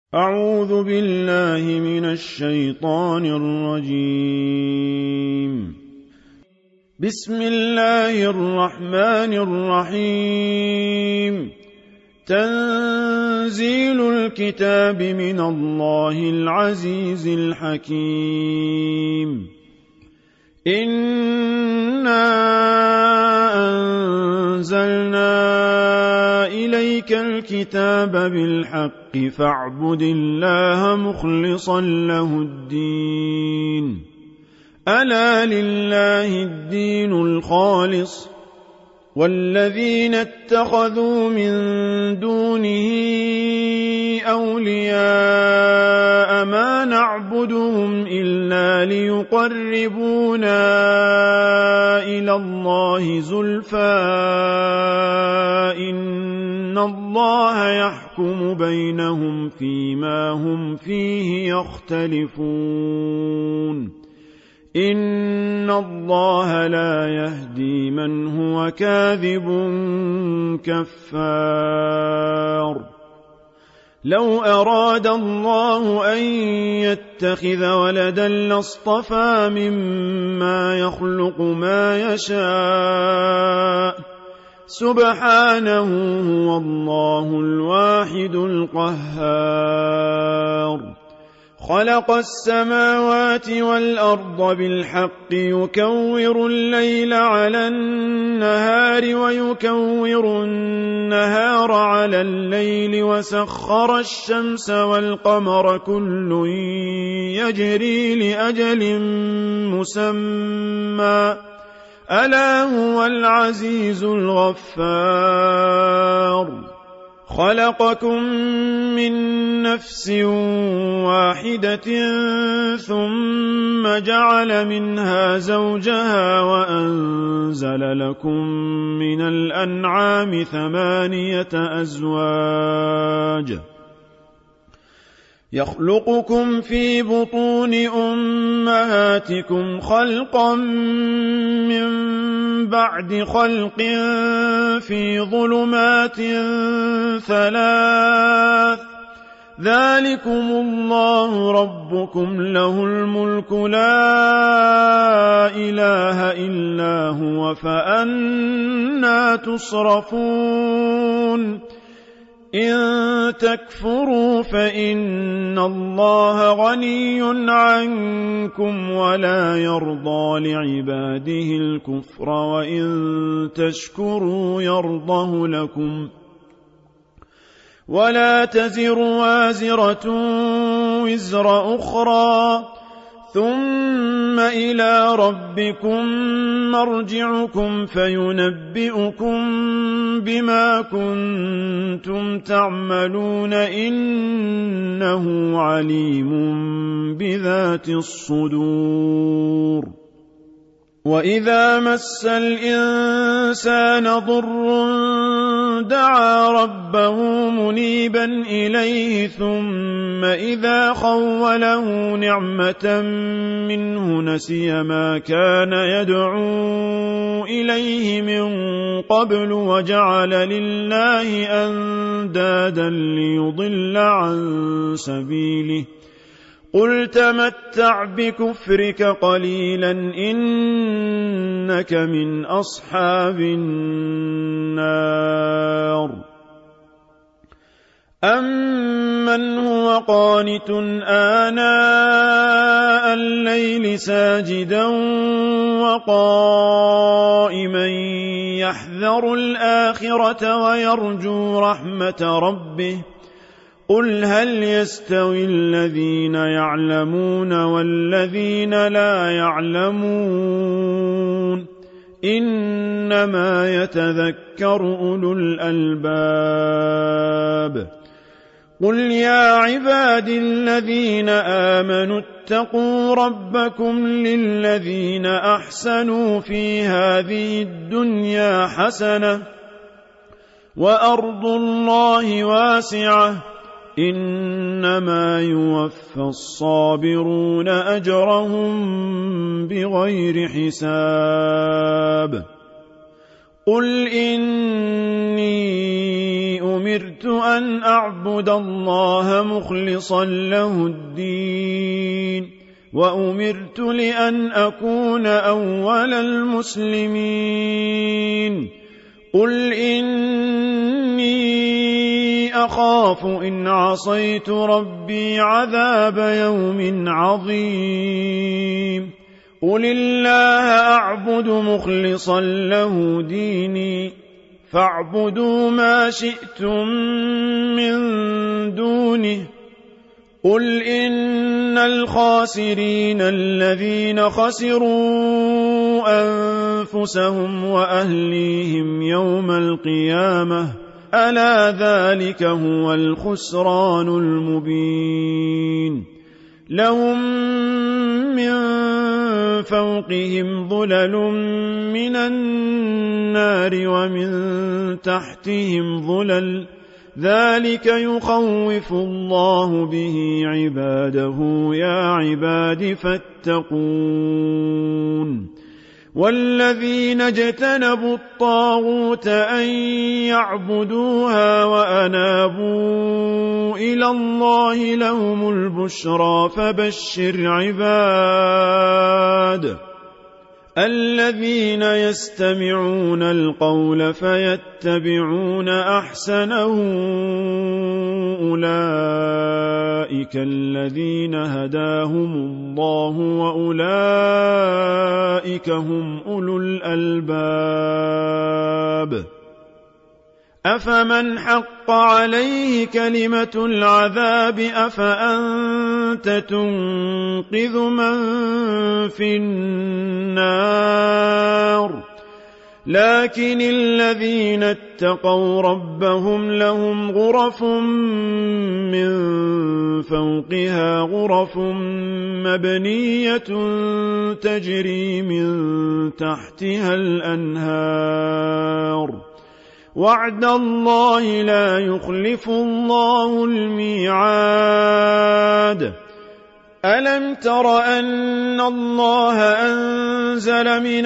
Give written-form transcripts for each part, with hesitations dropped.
أعوذ بالله من الشيطان الرجيم. بسم الله الرحمن الرحيم. تنزيل الكتاب من الله العزيز الحكيم. إنا أنزلنا إليك الكتاب بالحق فاعبد الله مخلصا له الدين. ألا لله الدين الخالص والذين اتخذوا من دونه أولياء ما نعبدهم إلا ليقربونا إلى الله زلفى إن الله يحكم بينهم فيما هم فيه يختلفون. إن الله لا يهدي من هو كاذب كفار. لو أراد الله أن يتخذ ولدا لاصطفى مما يخلق ما يشاء سبحانه هو الله الواحد القهار. خلق السماوات والأرض بالحق يكور الليل على النهار ويكور النهار على الليل وسخر الشمس والقمر كل يجري لأجل مسمى ألا هو العزيز الغفار. خلقكم من نفس واحدة ثم جعل منها زوجها وأنزل لكم من الأنعام 8 أزواج يخلقكم في بطون أمهاتكم خلقا من بعد خلق في ظلمات 3 ذلكم الله ربكم له الملك لا إله إلا هو فأنى تصرفون. إن تكفروا فإن الله غني عنكم ولا يرضى لعباده الكفر وإن تشكروا يرضه لكم. ولا تزر وازرة وزر أخرى ثم إلى ربكم مرجعكم فينبئكم بما كنتم تعملون إنه عليم بذات الصدور. وإذا مس الإنسان ضر دعا ربه منيبا إليه ثم إذا خوله نعمة منه نسي ما كان يدعو إليه من قبل وجعل لله أندادا ليضل عن سبيله. قل تمتع بكفرك قليلا إنك من أصحاب النار. أمن هو قانت آناء الليل ساجدا وقائما يحذر الآخرة ويرجو رحمة ربه قل هل يستوي الذين يعلمون والذين لا يعلمون إنما يتذكر أولو الألباب. قل يا عباد الذين آمنوا اتقوا ربكم للذين أحسنوا في هذه الدنيا حسنة وأرض الله واسعة إنما يوفى الصابرون أجرهم بغير حساب. قل إني أمرت أن أعبد الله مخلصا له الدين وأمرت لأن أكون أول المسلمين قل إني أخاف إن عصيت ربي عذاب يوم عظيم قل الله أعبد مخلصا له ديني فاعبدوا ما شئتم من دونه قل إن الخاسرين الذين خسروا أنفسهم وأهليهم يوم القيامة ألا ذلك هو الخسران المبين لهم من فوقهم ظلل من النار ومن تحتهم ظلل ذلك يخوف الله به عباده يا عباد فاتقون والذين اجتنبوا الطاغوت أن يعبدوها وأنابوا إلى الله لهم البشرى فبشر عباد الذين يستمعون القول فيتبعون أحسنه أولئك الذين هداهم الله وأولئك هم أولو الألباب أفمن حق عليه كلمة العذاب أفأنت تنقذ من في النار لكن الذين اتقوا ربهم لهم غرف من فوقها غرف مبنية تجري من تحتها الأنهار وعد الله لا يخلف الله الميعاد ألم تر أن الله أنزل من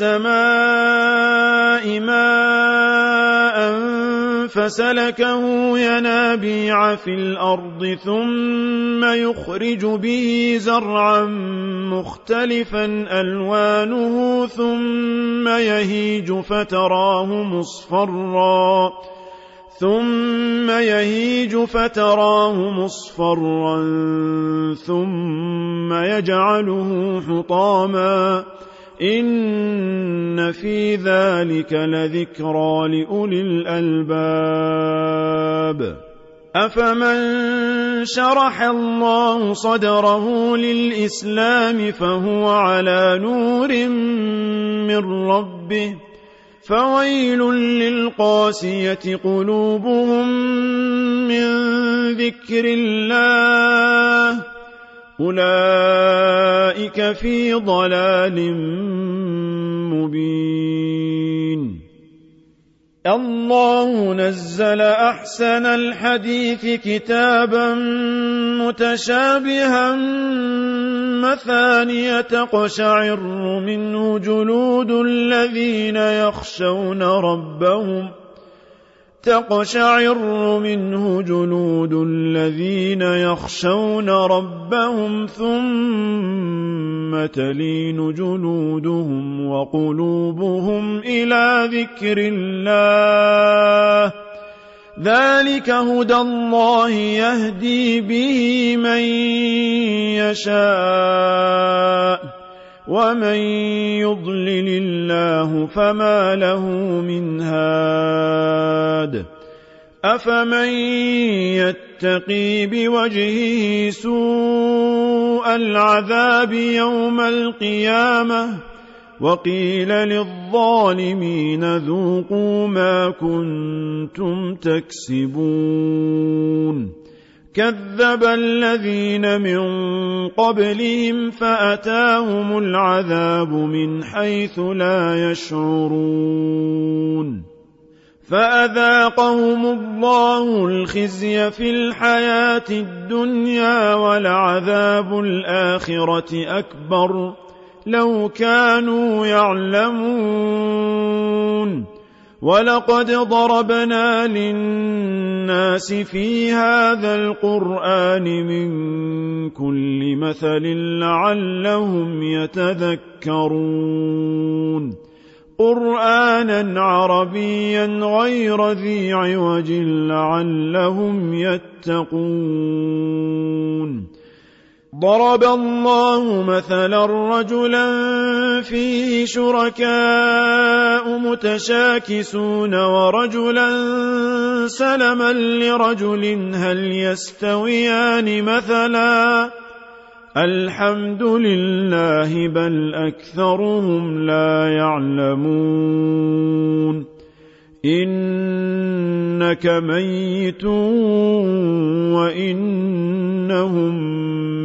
السماء ماء فسلكه ينابيع في الأرض ثم يخرج به زرعا مختلفا ألوانه ثم يهيج فتراه مصفرا ثم يجعله حطاما إن في ذلك لذكرى لأولي الألباب أفمن شرح الله صدره للإسلام فهو على نور من ربه فويل للقاسية قلوبهم من ذكر الله أولئك في ضلال مبين الله نزل أحسن الحديث كتابا متشابها مثانية تقشعر منه جلود الذين يخشون ربهم ثم تلين جلودهم وقلوبهم إلى ذكر الله ذلك هدى الله يهدي به من يشاء ومن يضلل الله فما له من هاد أفمن يتقي بوجهه سوء العذاب يوم القيامة وقيل للظالمين ذوقوا ما كنتم تكسبون كذب الذين من قبلهم فأتاهم العذاب من حيث لا يشعرون فأذاقهم الله الخزي في الحياة الدنيا ولعذاب الآخرة أكبر لو كانوا يعلمون ولقد ضربنا للناس في هذا القرآن من كل مثل لعلهم يتذكرون قرآنا عربيا غير ذي عوج لعلهم يتقون ضرب الله مثلا رجلا فيه شركاء متشاكسون ورجلا سلما لرجل هل يستويان مثلا الحمد لله بل أكثرهم لا يعلمون إنك ميت وإنهم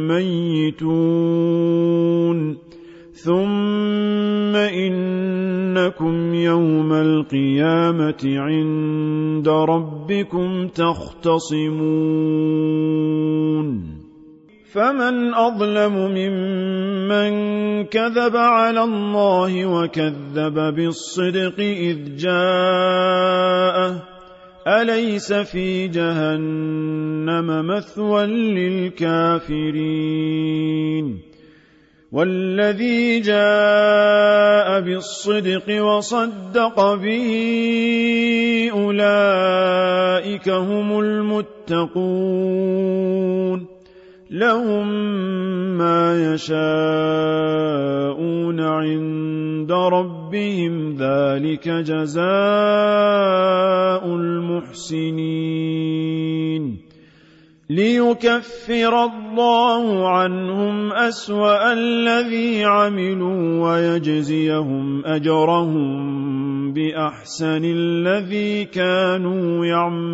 ميتون ثم إنكم يوم القيامة عند ربكم تختصمون فمن أظلم ممن كذب على الله وكذب بالصدق إذ جاءه أليس في جهنم مثوى للكافرين والذي جاء بالصدق وصدق به أولئك هم المتقون لهم ما يشاءون عند ربهم ذلك جزاء المحسنين ليكفر الله عنهم أسوأ الذي عملوا ويجزيهم أجرهم بأحسن الذي كانوا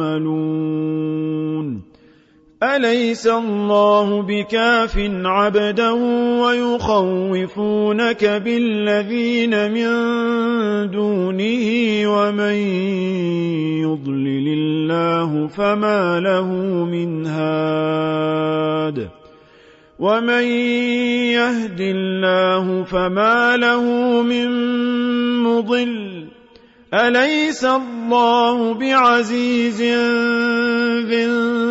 يعملون أليس الله بكاف عبده ويخوفونك بالذين من دونه ومن يضلل الله فما له من هاد ومن يهد الله فما له من مضل أليس الله بعزيز ذي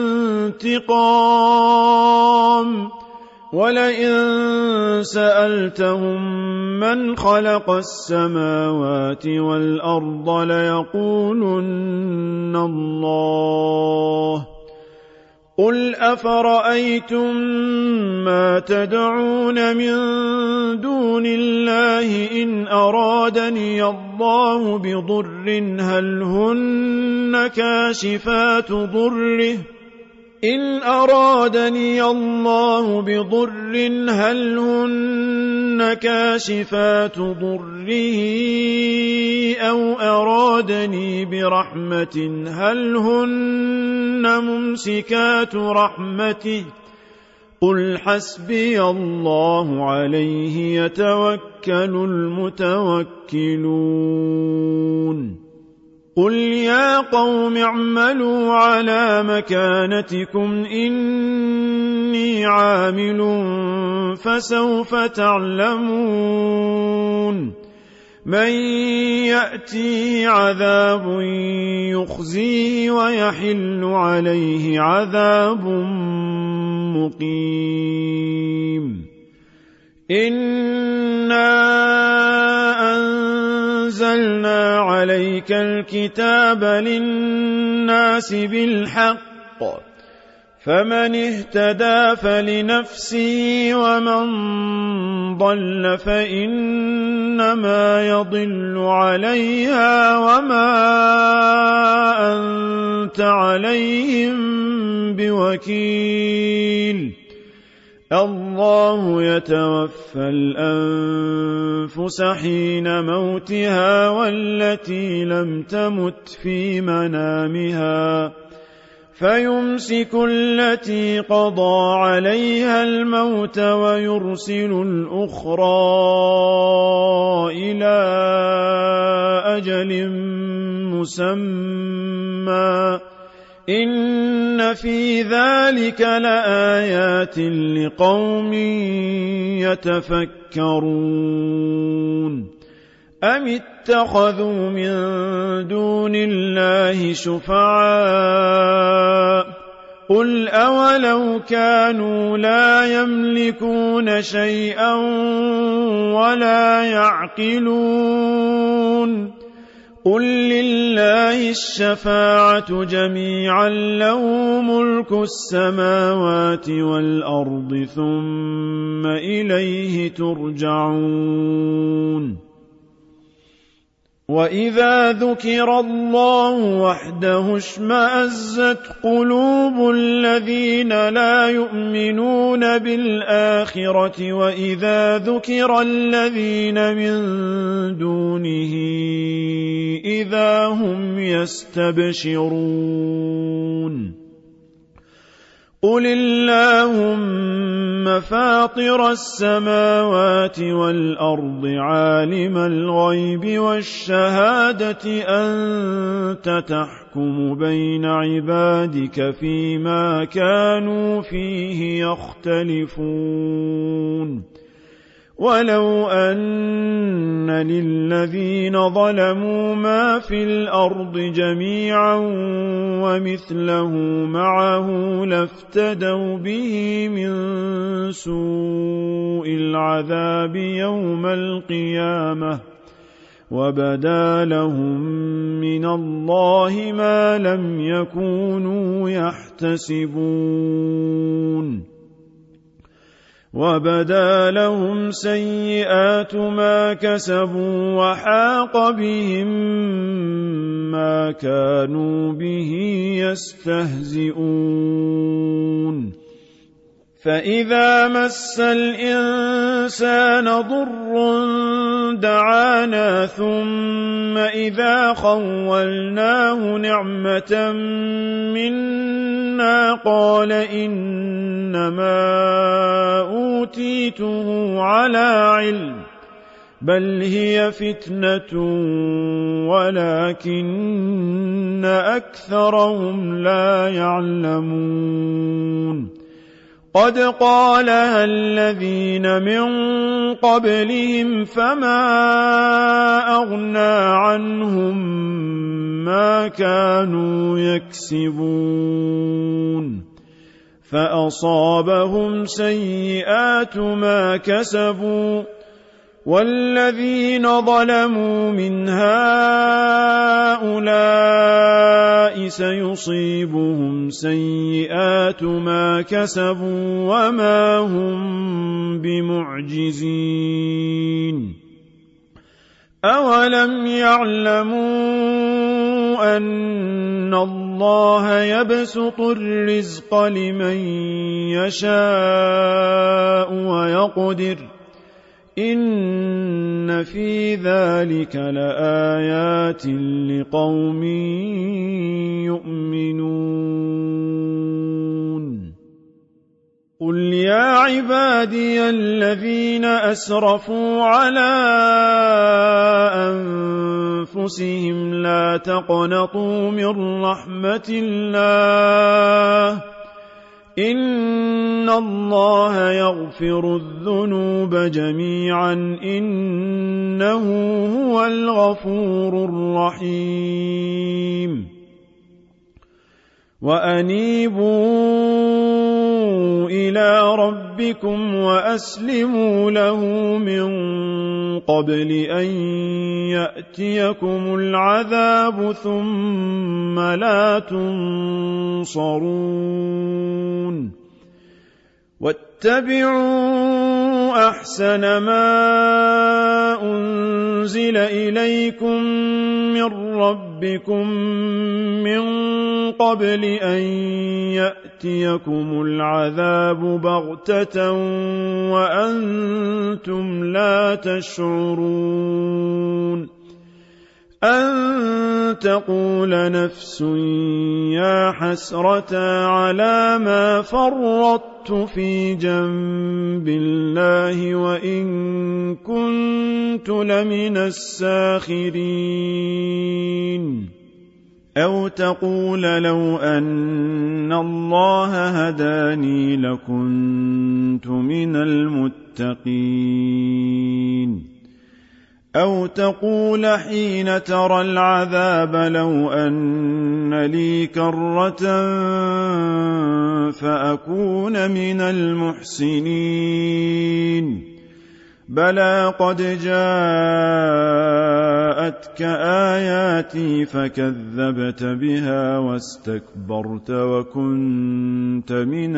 انتقام ولئن سألتهم من خلق السماوات والأرض ليقولن الله قل أفرأيتم ما تدعون من دون الله إن أرادني الله بضر هل هن كاشفات ضره إن أرادني الله بضر هل هن كاشفات ضره أو أرادني برحمة هل هن ممسكات رحمته قل حسبي الله عليه يتوكل المتوكلون قل يا قوم اعملوا على مكانتكم إني عامل فسوف تعلمون من يأتيه عذاب يخزيه ويحل عليه عذاب مقيم إنا أنزلنا عليك الكتاب للناس بالحق فمن اهتدى فلنفسه ومن ضل فإنما يضل عليها وما أنت عليهم بوكيل الله يتوفى الأنفس حين موتها والتي لم تمت في منامها فيمسك التي قضى عليها الموت ويرسل الأخرى إلى أجل مسمى إن في ذلك لآيات لقوم يتفكرون أم اتخذوا من دون الله شفعاء قل أولو كانوا لا يملكون شيئا ولا يعقلون قل لله الشفاعة جميعا له ملك السماوات والأرض ثم إليه ترجعون وإذا ذكر الله وحده اشمأزت قلوب الذين لا يؤمنون بالآخرة وإذا ذكر الذين من دونه إذا هم يستبشرون قل اللهم فاطر السماوات والأرض عالم الغيب والشهادة أنت تحكم بين عبادك فيما كانوا فيه يختلفون ولو أن للذين ظلموا ما في الأرض جميعا ومثله معه لافتدوا به من سوء العذاب يوم القيامة وبدا لهم من الله ما لم يكونوا يحتسبون وبدا لهم سيئات ما كسبوا وحاق بهم ما كانوا به يستهزئون فإذا مس الإنسان ضر دعانا ثم إذا خولناه نعمة منا قال إنما أوتيته على علم بل هي فتنة ولكن أكثرهم لا يعلمون قد قالها الذين من قبلهم فما أغنى عنهم ما كانوا يكسبون فأصابهم سيئات ما كسبوا والذين ظلموا من هؤلاء سيصيبهم سيئات ما كسبوا وما هم بمعجزين أولم يعلموا أن الله يبسط الرزق لمن يشاء ويقدر إن في ذلك لآيات لقوم يؤمنون قل يا عبادي الذين أسرفوا على أنفسهم لا تقنطوا من رحمة الله إن الله يغفر الذنوب جميعا إنه هو الغفور الرحيم وأنيبوا إلى ربكم وأسلموا له من قبل أن يأتيكم العذاب ثم لا تنصرون واتبعوا أحسن ما أنزل إليكم من ربكم من قبل أن يأتيكم العذاب بغتة وأنتم لا تشعرون أن تقول نفس يا حسرة على ما فرطت في جنب الله وإن كنت لمن الساخرين أو تقول لو أن الله هداني لكنت من المتقين أو تقول حين ترى العذاب لو أن لي كرة فأكون من المحسنين بلى قد جاءتك آياتي فكذبت بها واستكبرت وكنت من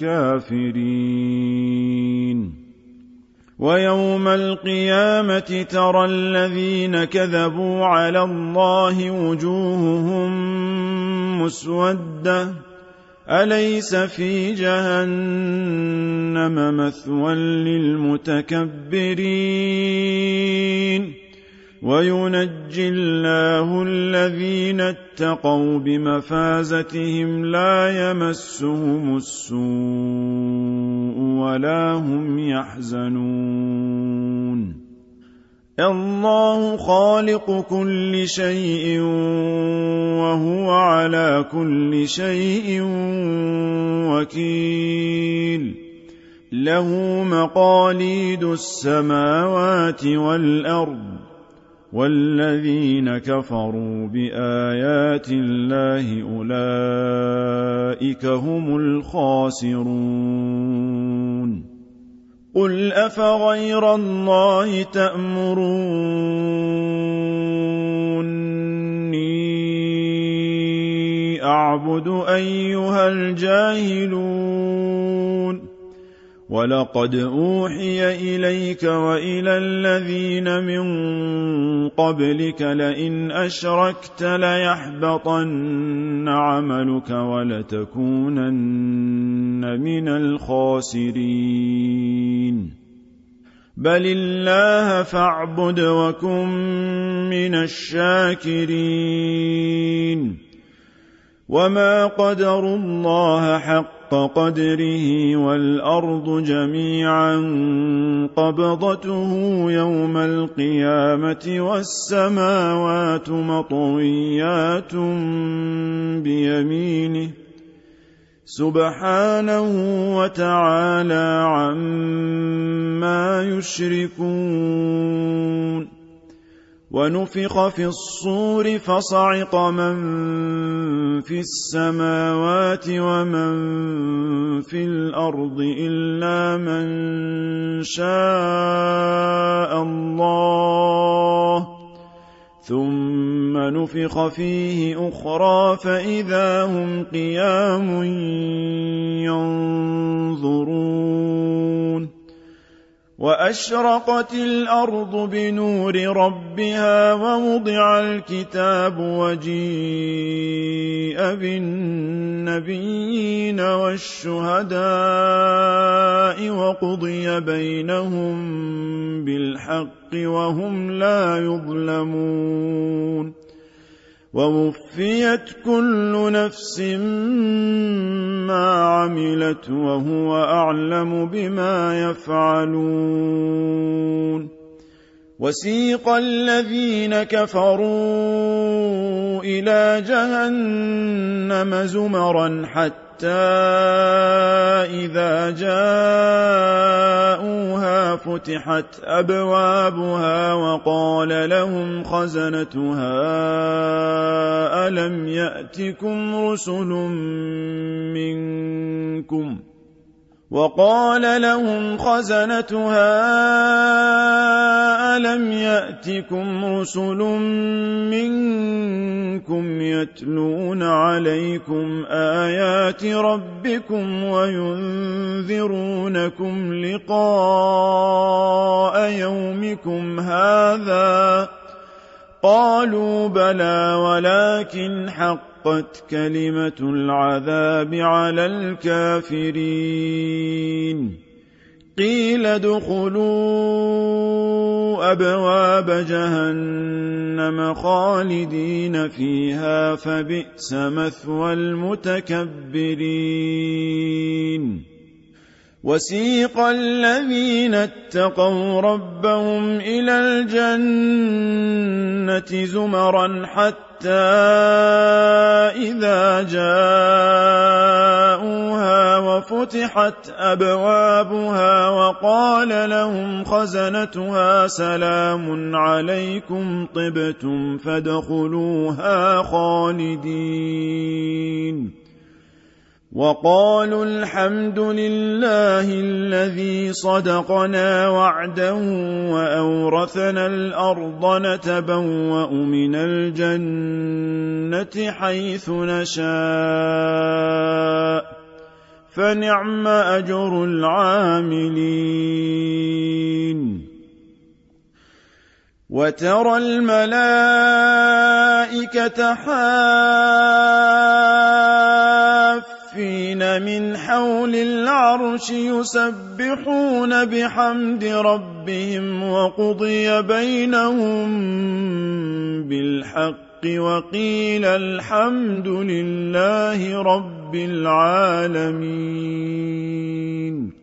الكافرين ويوم القيامة ترى الذين كذبوا على الله وجوههم مسودة أليس في جهنم مثوى للمتكبرين وينجي الله الذين اتقوا بمفازتهم لا يمسهم السوء ولا هم يحزنون الله خالق كل شيء وهو على كل شيء وكيل له مقاليد السماوات والأرض والذين كفروا بآيات الله أولئك هم الخاسرون قل أفغير الله تأمروني أعبد أيها الجاهلون ولقد أوحي إليك وإلى الذين من قبلك لئن أشركت ليحبطن عملك ولتكونن من الخاسرين بل الله فاعبد وكن من الشاكرين وما قدروا الله حق قدره والأرض جميعا قبضته يوم القيامة والسماوات مطويات بيمينه سبحانه وتعالى عما يشركون ونفخ في الصور فصعق من في السماوات ومن في الأرض إلا من شاء الله ثم نفخ فيه أخرى فإذا هم قيام ينظرون وأشرقت الأرض بنور ربها ووضع الكتاب وجيء بالنبيين والشهداء وقضي بينهم بالحق وهم لا يظلمون ووفيت كل نفس ما عملت وهو أعلم بما يفعلون وسيق الذين كفروا إلى جهنم زمرا حتى إذا جاءوها فتحت أبوابها وقال لهم خزنتها ألم يأتكم رسل منكم يتلون عليكم آيات ربكم وينذرونكم لقاء يومكم هذا قالوا بلى ولكن حقت كلمة العذاب على الكافرين قيل ادخلوا أبواب جهنم خالدين فيها فبئس مثوى المتكبرين وسيق الذين اتقوا ربهم إلى الجنة زمرا حتى إذا جاءوها ففتحت أبوابها وقال لهم خزنتها سلام عليكم طبتم فادخلوها خالدين وقالوا الحمد لله الذي صدقنا وعده وأورثنا الأرض نتبوأ من الجنة حيث نشاء فنعم أجر العاملين وترى الملائكة حافين من حول العرش يسبحون بحمد ربهم وقضي بينهم بالحق وقيل الحمد لله رب العالمين